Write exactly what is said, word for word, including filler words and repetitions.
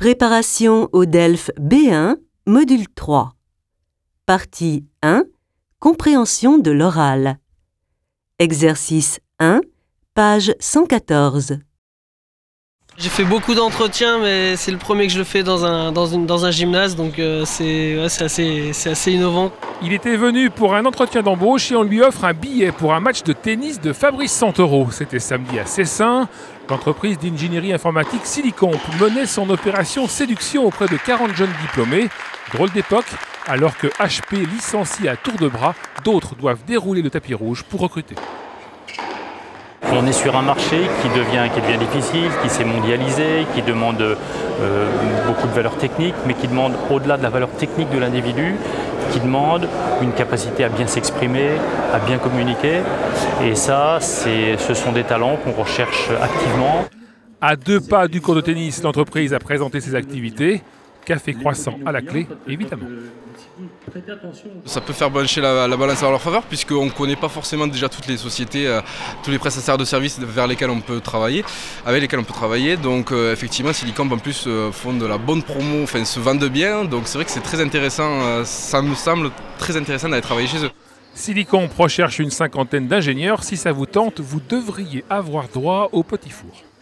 Préparation au DELF B un, module trois. Partie un. Compréhension de l'oral. Exercice un, page cent quatorze. J'ai fait beaucoup d'entretiens, mais c'est le premier que je le fais dans un, dans une, dans un gymnase, donc euh, c'est ouais, c'est assez, c'est assez innovant. Il était venu pour un entretien d'embauche et on lui offre un billet pour un match de tennis de Fabrice Santoro. C'était samedi à Cessin. L'entreprise d'ingénierie informatique Silicomp menait son opération séduction auprès de quarante jeunes diplômés. Drôle d'époque, alors que H P licencie à tour de bras, d'autres doivent dérouler le tapis rouge pour recruter. On est sur un marché qui devient, qui devient difficile, qui s'est mondialisé, qui demande euh, beaucoup de valeur technique, mais qui demande, au-delà de la valeur technique de l'individu, qui demande une capacité à bien s'exprimer, à bien communiquer. Et ça, c'est, ce sont des talents qu'on recherche activement. À deux pas du cours de tennis, l'entreprise a présenté ses activités. Café croissant à la clé, évidemment. Ça peut faire pencher la, la balance en leur faveur puisqu'on ne connaît pas forcément déjà toutes les sociétés, euh, tous les prestataires de services vers lesquels on peut travailler, avec lesquels on peut travailler. Donc euh, effectivement, Silicomp en plus euh, font de la bonne promo, enfin se vendent bien. Donc c'est vrai que c'est très intéressant, euh, ça me semble très intéressant d'aller travailler chez eux. Silicomp recherche une cinquantaine d'ingénieurs. Si ça vous tente, vous devriez avoir droit au petit four.